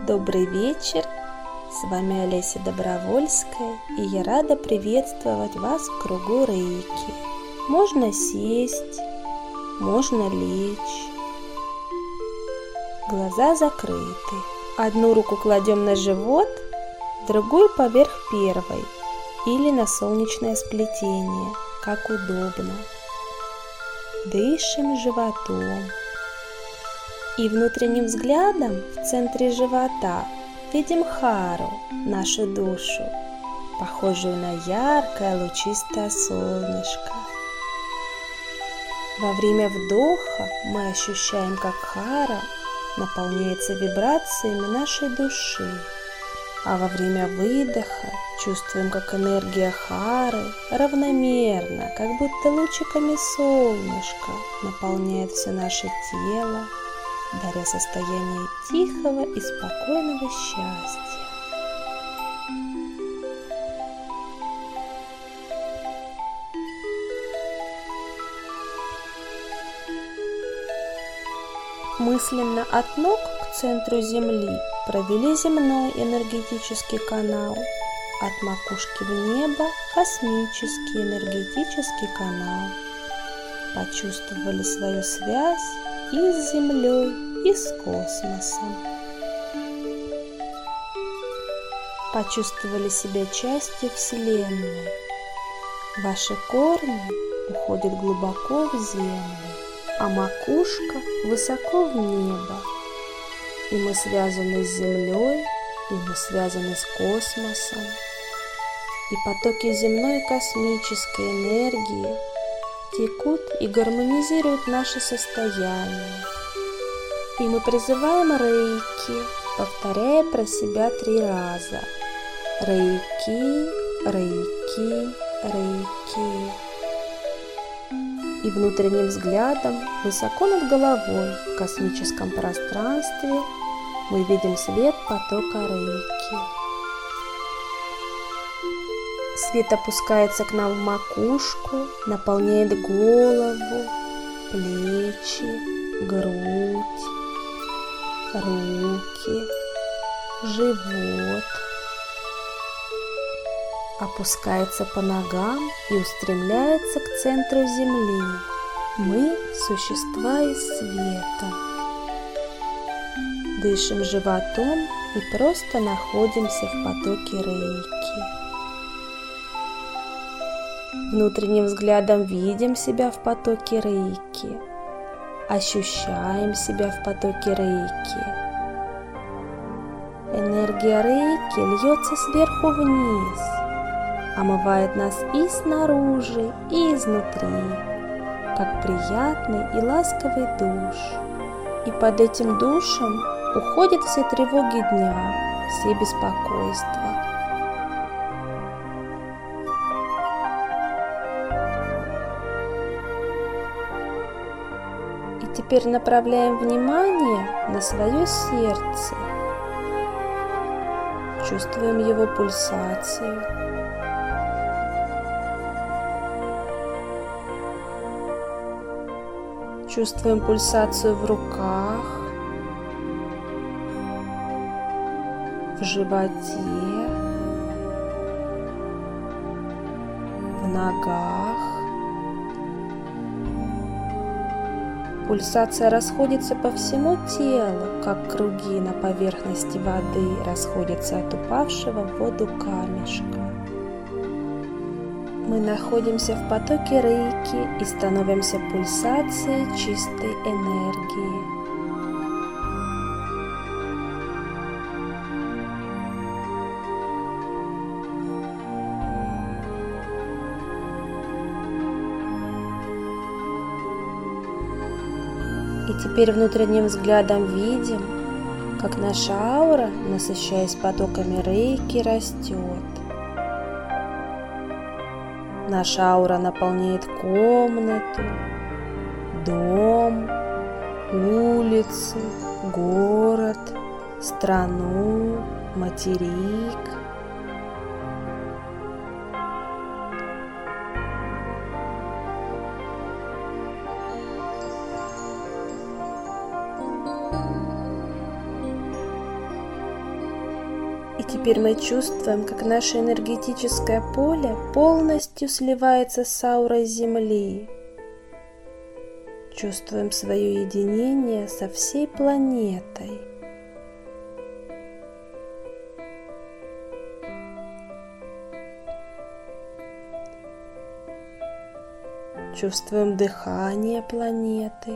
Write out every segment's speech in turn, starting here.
Добрый вечер! С вами Олеся Добровольская, и я рада приветствовать вас в кругу рейки. Можно сесть, можно лечь. Глаза закрыты. Одну руку кладем на живот, другую поверх первой или на солнечное сплетение, как удобно. Дышим животом. И внутренним взглядом в центре живота видим Хару, нашу душу, похожую на яркое лучистое солнышко. Во время вдоха мы ощущаем, как Хара наполняется вибрациями нашей души, а во время выдоха чувствуем, как энергия Хары равномерно, как будто лучиками солнышка, наполняет все наше тело, даря состояние тихого и спокойного счастья. Мысленно от ног к центру Земли провели земной энергетический канал, от макушки в небо космический энергетический канал. Почувствовали свою связь и с Землей, и с космосом. Почувствовали себя частью Вселенной. Ваши корни уходят глубоко в землю, а макушка высоко в небо. И мы связаны с Землей, и мы связаны с космосом. И потоки земной и космической энергии текут и гармонизируют наше состояние. И мы призываем рейки, повторяя про себя 3 раза. Рейки, рейки, рейки. И внутренним взглядом, высоко над головой, в космическом пространстве, мы видим свет потока рейки. Свет опускается к нам в макушку, наполняет голову, плечи, грудь, руки, живот. Опускается по ногам и устремляется к центру Земли. Мы – существа из света. Дышим животом и просто находимся в потоке рейки. Внутренним взглядом видим себя в потоке рейки. Ощущаем себя в потоке рейки. Энергия рейки льется сверху вниз, омывает нас и снаружи, и изнутри, как приятный и ласковый душ. И под этим душем уходят все тревоги дня, все беспокойства. И теперь направляем внимание на свое сердце. Чувствуем его пульсацию. Чувствуем пульсацию в руках, в животе, в ногах. Пульсация расходится по всему телу, как круги на поверхности воды расходятся от упавшего в воду камешка. Мы находимся в потоке рейки и становимся пульсацией чистой энергии. И теперь внутренним взглядом видим, как наша аура, насыщаясь потоками рейки, растет. Наша аура наполняет комнату, дом, улицу, город, страну, материк. И теперь мы чувствуем, как наше энергетическое поле полностью сливается с аурой Земли. Чувствуем свое единение со всей планетой. Чувствуем дыхание планеты.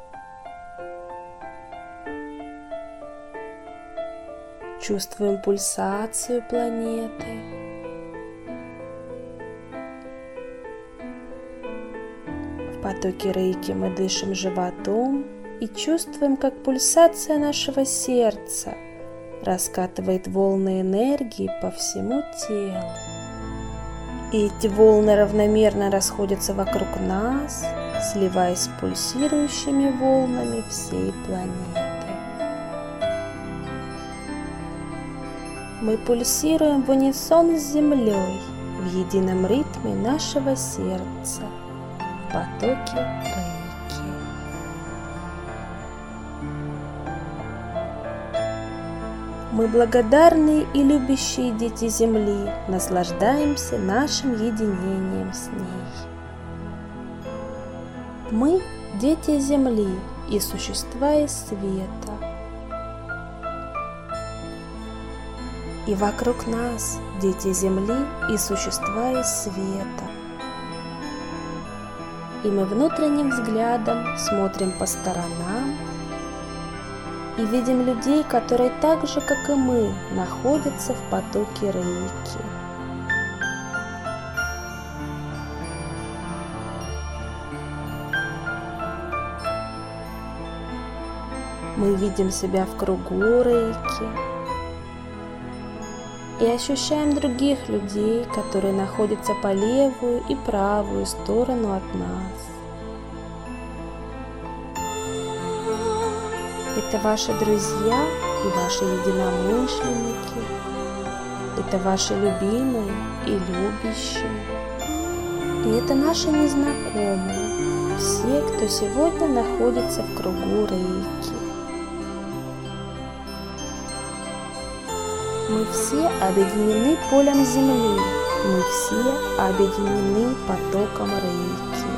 Чувствуем пульсацию планеты. В потоке рейки мы дышим животом и чувствуем, как пульсация нашего сердца раскатывает волны энергии по всему телу. И эти волны равномерно расходятся вокруг нас, сливаясь с пульсирующими волнами всей планеты. Мы пульсируем в унисон с Землей, в едином ритме нашего сердца, в потоке рейки. Мы благодарные и любящие дети Земли, наслаждаемся нашим единением с ней. Мы – дети Земли и существа из света. И вокруг нас дети Земли и существа из света. И мы внутренним взглядом смотрим по сторонам и видим людей, которые так же, как и мы, находятся в потоке рейки. Мы видим себя в кругу рейки и ощущаем других людей, которые находятся по левую и правую сторону от нас. Это ваши друзья и ваши единомышленники. Это ваши любимые и любящие. И это наши незнакомые, все, кто сегодня находится в кругу рейки. Мы все объединены полем Земли, мы все объединены потоком рейки.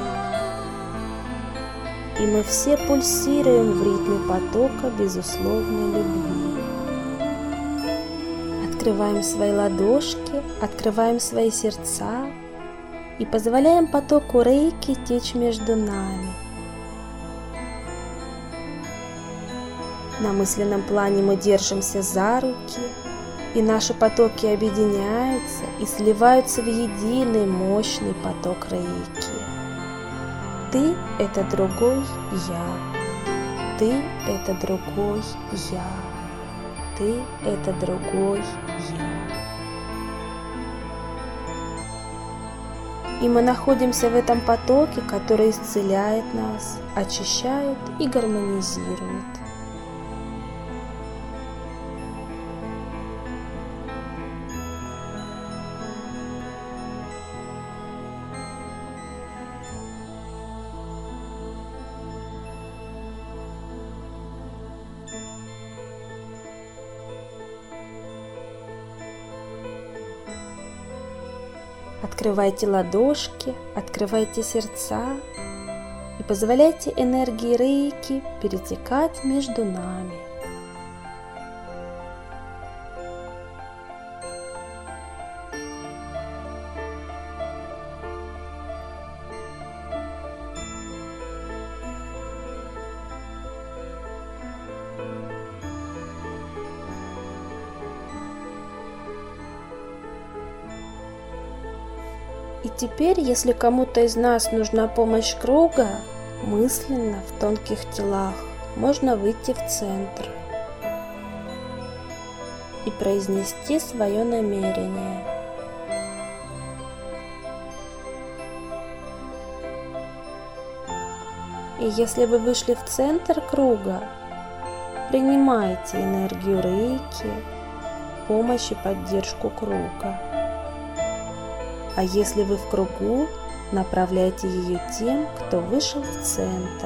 И мы все пульсируем в ритме потока безусловной любви. Открываем свои ладошки, открываем свои сердца и позволяем потоку рейки течь между нами. На мысленном плане мы держимся за руки, и наши потоки объединяются и сливаются в единый мощный поток рейки. Ты – это другой я. Ты – это другой я. Ты – это другой я. И мы находимся в этом потоке, который исцеляет нас, очищает и гармонизирует. Открывайте ладошки, открывайте сердца и позволяйте энергии рейки перетекать между нами. И теперь, если кому-то из нас нужна помощь круга, мысленно в тонких телах можно выйти в центр и произнести свое намерение. И если вы вышли в центр круга, принимайте энергию рейки, помощь и поддержку круга. А если вы в кругу, направляйте ее тем, кто вышел в центр.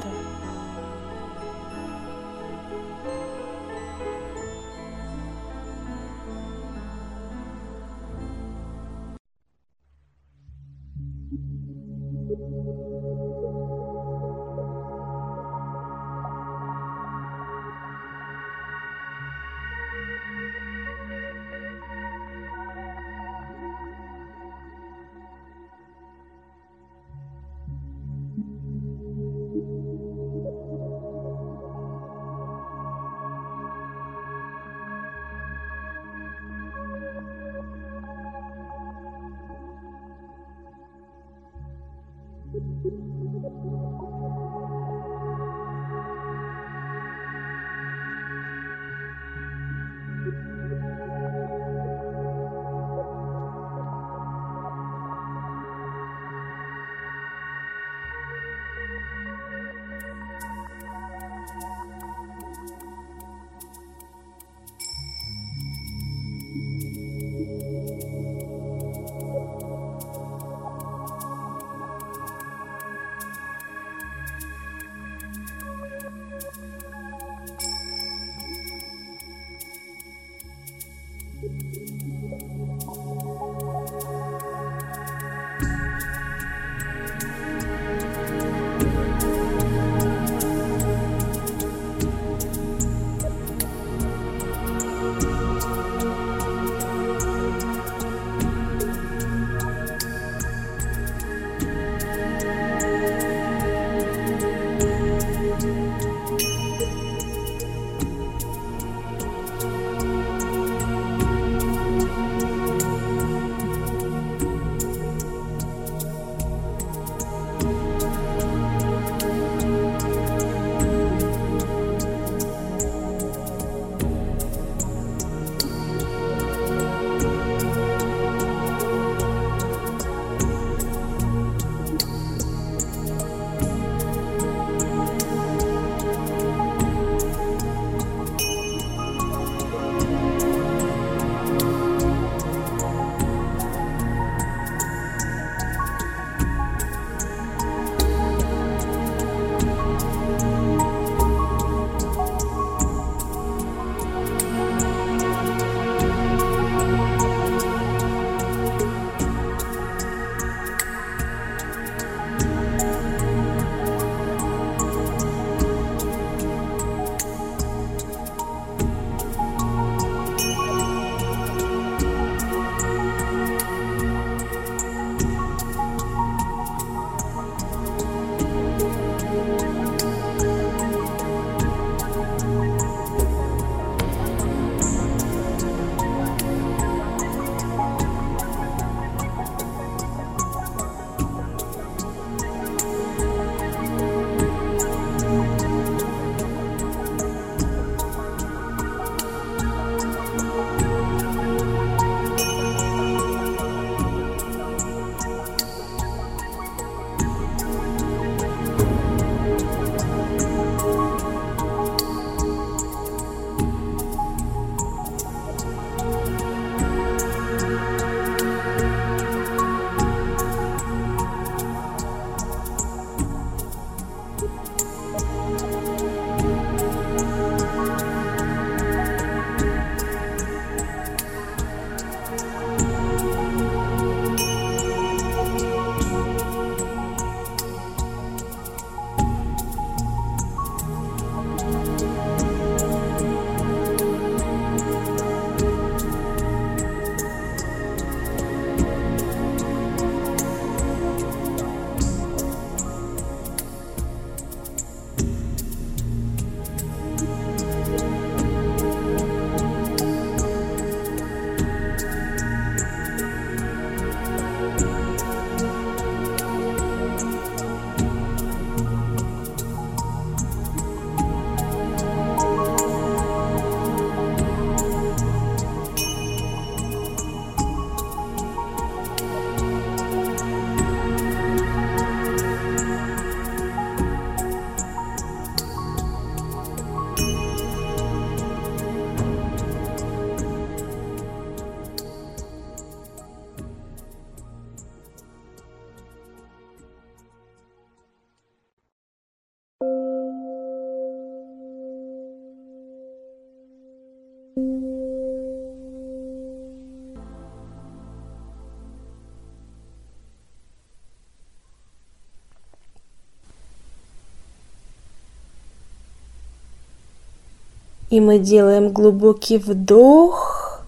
И мы делаем глубокий вдох,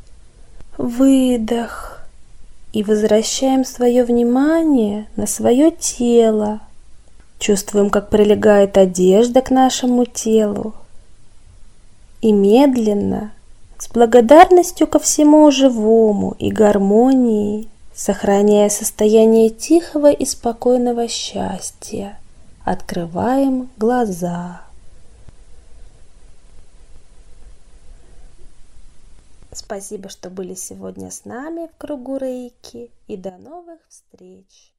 выдох. И возвращаем свое внимание на свое тело. Чувствуем, как прилегает одежда к нашему телу. И медленно, с благодарностью ко всему живому и гармонии, сохраняя состояние тихого и спокойного счастья, открываем глаза. Спасибо, что были сегодня с нами в кругу Рейки, и до новых встреч!